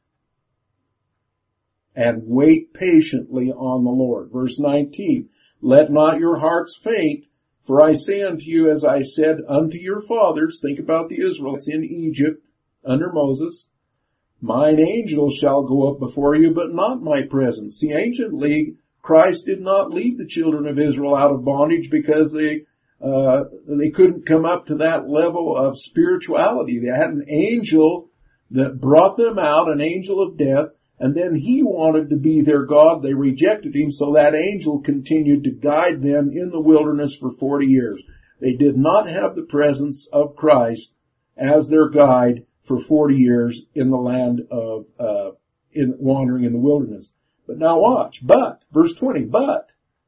Speaker 1: and wait patiently on the Lord. Verse nineteen, let not your hearts faint, for I say unto you, as I said unto your fathers, think about the Israelites in Egypt under Moses, mine angel shall go up before you, but not my presence. See, anciently, Christ did not lead the children of Israel out of bondage because they Uh, they couldn't come up to that level of spirituality. They had an angel that brought them out, an angel of death, and then he wanted to be their God. They rejected him, so that angel continued to guide them in the wilderness for forty years. They did not have the presence of Christ as their guide for forty years in the land of, uh, in wandering in the wilderness. But now watch. But, verse twenty, but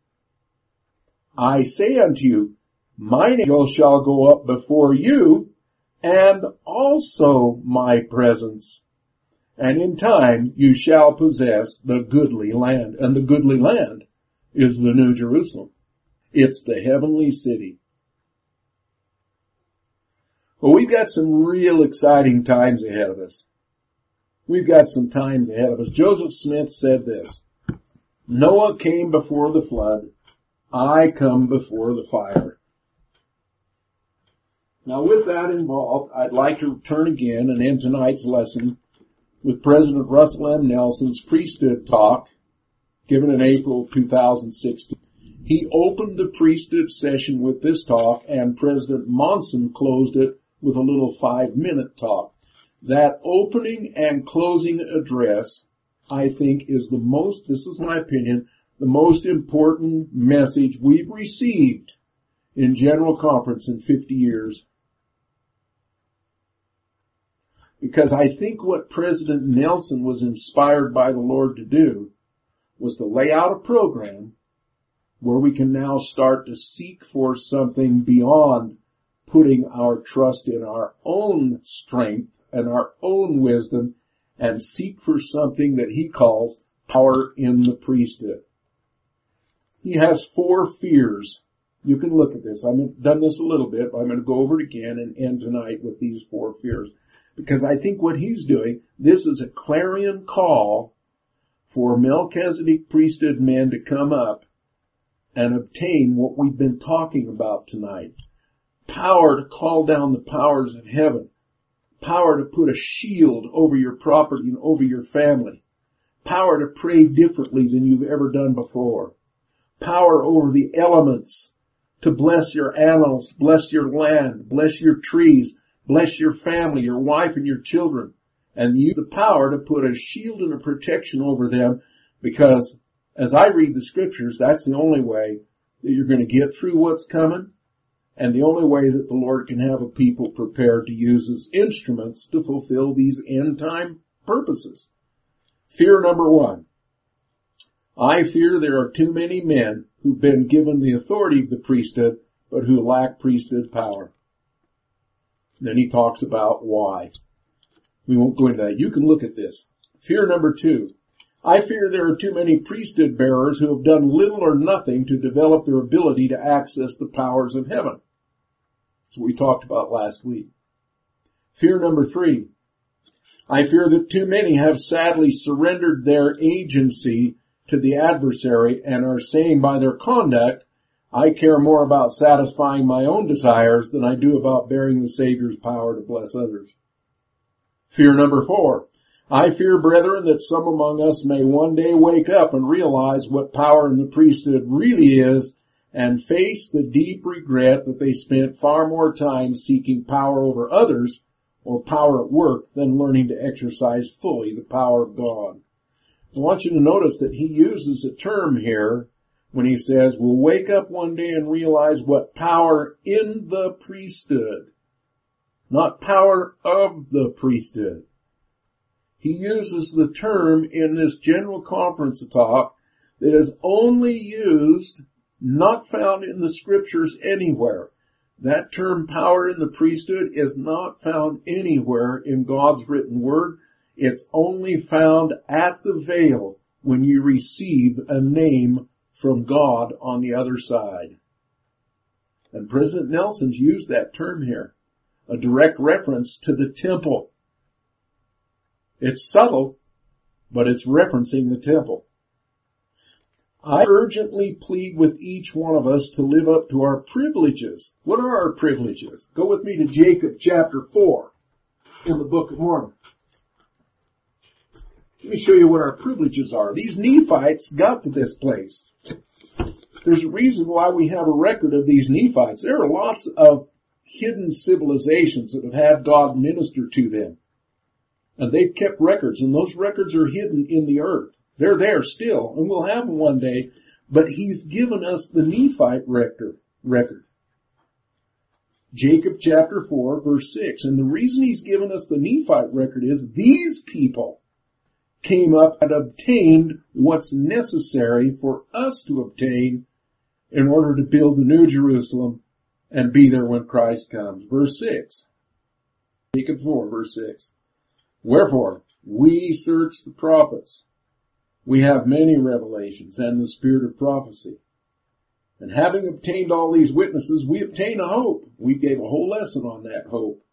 Speaker 1: I say unto you, mine angel shall go up before you, and also my presence. And in time you shall possess the goodly land. And the goodly land is the New Jerusalem. It's the heavenly city. Well, we've got some real exciting times ahead of us. We've got some times ahead of us. Joseph Smith said this, Noah came before the flood, I come before the fire. Now with that involved, I'd like to return again and end tonight's lesson with President Russell M. Nelson's priesthood talk given in April two thousand sixteen. He opened the priesthood session with this talk, and President Monson closed it with a little five-minute talk. That opening and closing address, I think, is the most, this is my opinion, the most important message we've received in General Conference in fifty years. Because I think what President Nelson was inspired by the Lord to do was to lay out a program where we can now start to seek for something beyond putting our trust in our own strength and our own wisdom, and seek for something that he calls power in the priesthood. He has four fears. You can look at this. I've done this a little bit, but I'm going to go over it again and end tonight with these four fears. Because I think what he's doing, this is a clarion call for Melchizedek priesthood men to come up and obtain what we've been talking about tonight. Power to call down the powers of heaven. Power to put a shield over your property and over your family. Power to pray differently than you've ever done before. Power over the elements to bless your animals, bless your land, bless your trees, bless your family, your wife, and your children. And use the power to put a shield and a protection over them, because as I read the scriptures, that's the only way that you're going to get through what's coming, and the only way that the Lord can have a people prepared to use as instruments to fulfill these end time purposes. Fear number one. I fear there are too many men who've been given the authority of the priesthood, but who lack priesthood power. Then he talks about why. We won't go into that. You can look at this. Fear number two. I fear there are too many priesthood bearers who have done little or nothing to develop their ability to access the powers of heaven. That's what we talked about last week. Fear number three. I fear that too many have sadly surrendered their agency to the adversary and are saying by their conduct, I care more about satisfying my own desires than I do about bearing the Savior's power to bless others. Fear number four. I fear, brethren, that some among us may one day wake up and realize what power in the priesthood really is and face the deep regret that they spent far more time seeking power over others or power at work than learning to exercise fully the power of God. I want you to notice that he uses a term here when he says, we'll wake up one day and realize what power in the priesthood, not power of the priesthood. He uses the term in this general conference talk that is only used, not found in the scriptures anywhere. That term power in the priesthood is not found anywhere in God's written word. It's only found at the veil when you receive a name from God on the other side. And President Nelson's used that term here, a direct reference to the temple. It's subtle, but it's referencing the temple. I urgently plead with each one of us to live up to our privileges. What are our privileges? Go with me to Jacob chapter four in the Book of Mormon. Let me show you what our privileges are. These Nephites got to this place. There's a reason why we have a record of these Nephites. There are lots of hidden civilizations that have had God minister to them. And they've kept records, and those records are hidden in the earth. They're there still, and we'll have them one day. But he's given us the Nephite record. record. Jacob chapter four, verse six. And the reason he's given us the Nephite record is these people came up and obtained what's necessary for us to obtain in order to build the New Jerusalem and be there when Christ comes. Verse six. Jacob four, verse six. Wherefore, we search the prophets. We have many revelations and the spirit of prophecy. And having obtained all these witnesses, we obtain a hope. We gave a whole lesson on that hope.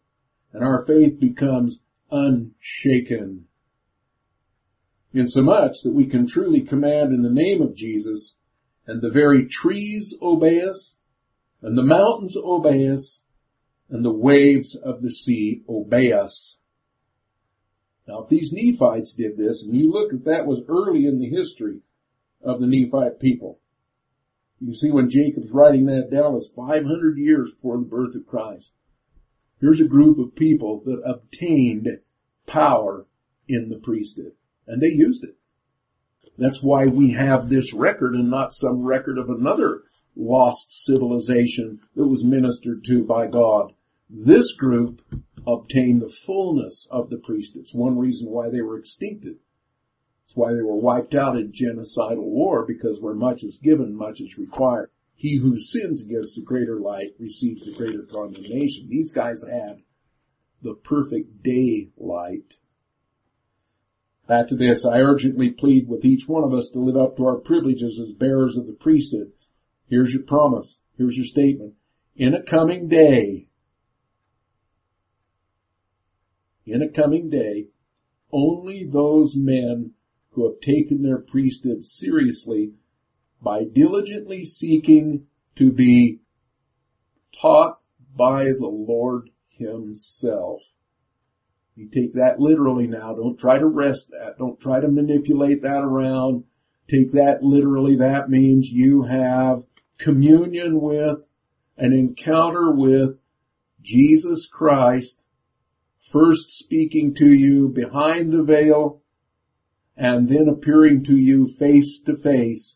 Speaker 1: and our faith becomes unshaken, insomuch that we can truly command in the name of Jesus, and the very trees obey us, and the mountains obey us, and the waves of the sea obey us. Now, if these Nephites did this, and you look at that was early in the history of the Nephite people, you see when Jacob's writing that down, it's five hundred years before the birth of Christ. Here's a group of people that obtained power in the priesthood, and they used it. That's why we have this record and not some record of another lost civilization that was ministered to by God. This group obtained the fullness of the priesthood. It's one reason why they were extincted. It's why they were wiped out in genocidal war, because where much is given, much is required. He who sins against the greater light receives the greater condemnation. These guys had the perfect daylight. Back to this, I urgently plead with each one of us to live up to our privileges as bearers of the priesthood. Here's your promise. Here's your statement. In a coming day, in a coming day, only those men who have taken their priesthood seriously by diligently seeking to be taught by the Lord Himself. You take that literally now. Don't try to wrest that. Don't try to manipulate that around. Take that literally. That means you have communion with, an encounter with Jesus Christ, first speaking to you behind the veil, and then appearing to you face to face.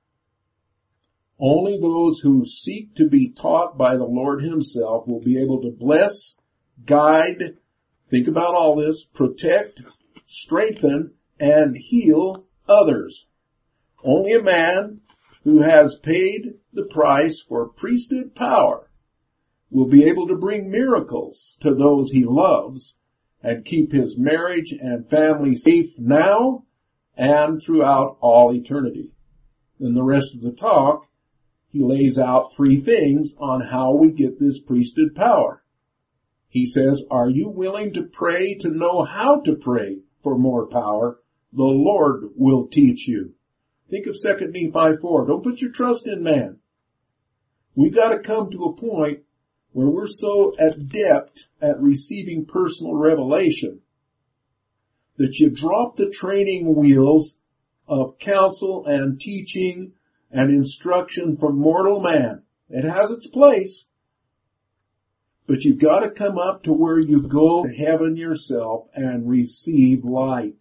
Speaker 1: Only those who seek to be taught by the Lord Himself will be able to bless, guide, think about all this, protect, strengthen, and heal others. Only a man who has paid the price for priesthood power will be able to bring miracles to those he loves and keep his marriage and family safe now and throughout all eternity. In the rest of the talk, he lays out three things on how we get this priesthood power. He says, are you willing to pray to know how to pray for more power? The Lord will teach you. Think of Second Nephi four. Don't put your trust in man. We've got to come to a point where we're so adept at receiving personal revelation that you drop the training wheels of counsel and teaching and instruction from mortal man. It has its place. But you've got to come up to where you go to heaven yourself and receive light.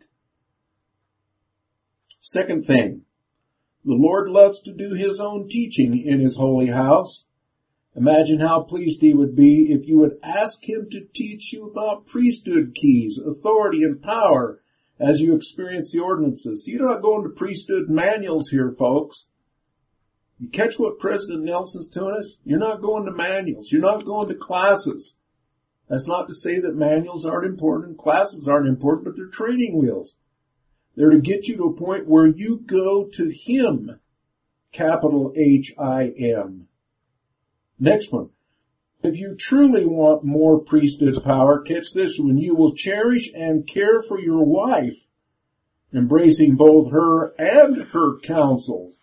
Speaker 1: Second thing, the Lord loves to do His own teaching in His holy house. Imagine how pleased He would be if you would ask Him to teach you about priesthood keys, authority, and power as you experience the ordinances. You're not going to priesthood manuals here, folks. You catch what President Nelson's telling us? You're not going to manuals. You're not going to classes. That's not to say that manuals aren't important, classes aren't important, but they're training wheels. They're to get you to a point where you go to Him, capital H I M. Next one. If you truly want more priesthood power, catch this one. You will cherish and care for your wife, embracing both her and her counsels.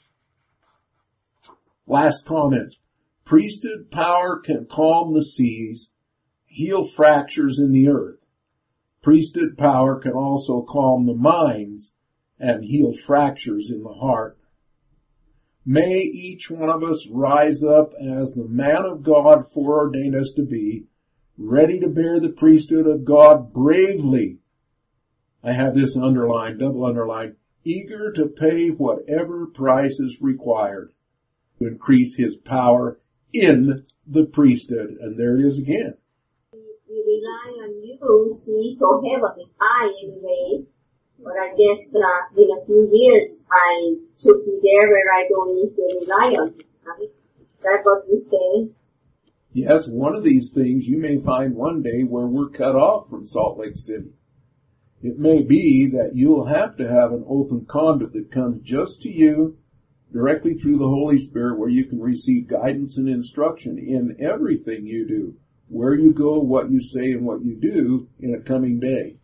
Speaker 1: Last comment. Priesthood power can calm the seas, heal fractures in the earth. Priesthood power can also calm the minds and heal fractures in the heart. May each one of us rise up as the man of God foreordained us to be, ready to bear the priesthood of God bravely. I have this underlined, double underlined, eager to pay whatever price is required to increase His power in the priesthood. And there it is again.
Speaker 2: We rely on you, see, so heavily. I, anyway, but I guess uh, in a few years I should be there where I don't need to rely on you. Right? Is that what you say?
Speaker 1: Yes, one of these things you may find one day where we're cut off from Salt Lake City. It may be that you'll have to have an open conduit that comes just to you directly through the Holy Spirit, where you can receive guidance and instruction in everything you do where you go, what you say, and what you do in a coming day.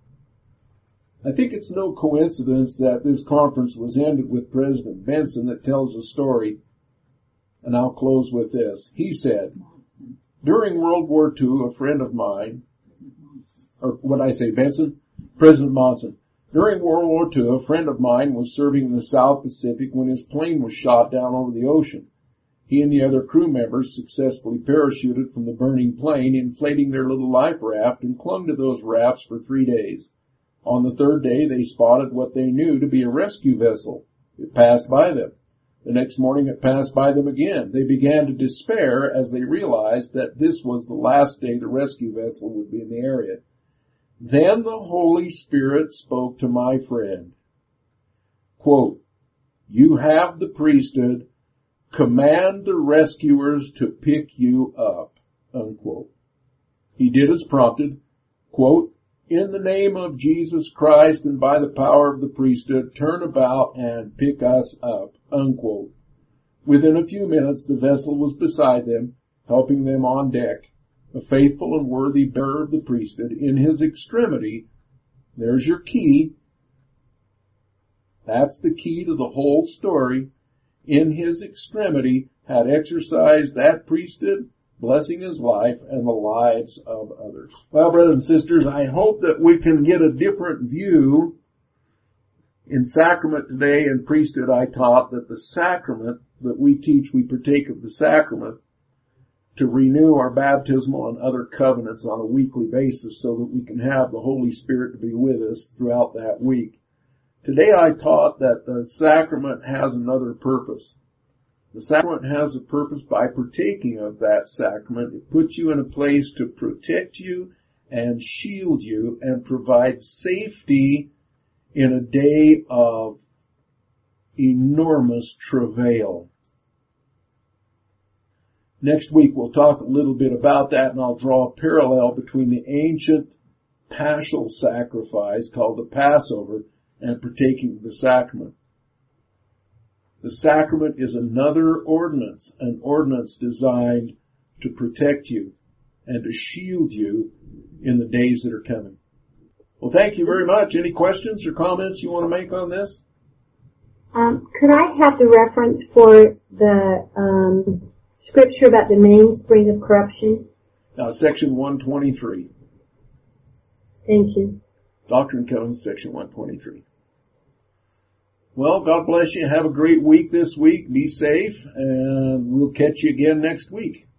Speaker 1: I think it's no coincidence that this conference was ended with President Benson that tells a story, and I'll close with this. He said, during World War Two, a friend of mine, or what I say, Benson? President Monson. During World War Two, a friend of mine was serving in the South Pacific when his plane was shot down over the ocean. He and the other crew members successfully parachuted from the burning plane, inflating their little life raft, and clung to those rafts for three days. On the third day, they spotted what they knew to be a rescue vessel. It passed by them. The next morning, it passed by them again. They began to despair as they realized that this was the last day the rescue vessel would be in the area. Then the Holy Spirit spoke to my friend. Quote, you have the priesthood. Command the rescuers to pick you up. Unquote. He did as prompted. Quote, in the name of Jesus Christ and by the power of the priesthood, turn about and pick us up. Unquote. Within a few minutes, the vessel was beside them, helping them on deck. A faithful and worthy bearer of the priesthood, in his extremity, there's your key. That's the key to the whole story. In his extremity, had exercised that priesthood, blessing his life and the lives of others. Well, brothers and sisters, I hope that we can get a different view. In sacrament today and priesthood, I taught that the sacrament that we teach, we partake of the sacrament to renew our baptismal and other covenants on a weekly basis so that we can have the Holy Spirit to be with us throughout that week. Today I taught that the sacrament has another purpose. The sacrament has a purpose by partaking of that sacrament. It puts you in a place to protect you and shield you and provide safety in a day of enormous travail. Next week we'll talk a little bit about that, and I'll draw a parallel between the ancient paschal sacrifice called the Passover and partaking of the sacrament. The sacrament is another ordinance, an ordinance designed to protect you and to shield you in the days that are coming. Well, thank you very much. Any questions or comments you want to make on this?
Speaker 4: Um, could I have the reference for the um, scripture about the mainspring of corruption?
Speaker 1: Uh, section one twenty-three.
Speaker 4: Thank you.
Speaker 1: Doctrine and Covenants, section one twenty-three. Well, God bless you. Have a great week this week. Be safe, and we'll catch you again next week.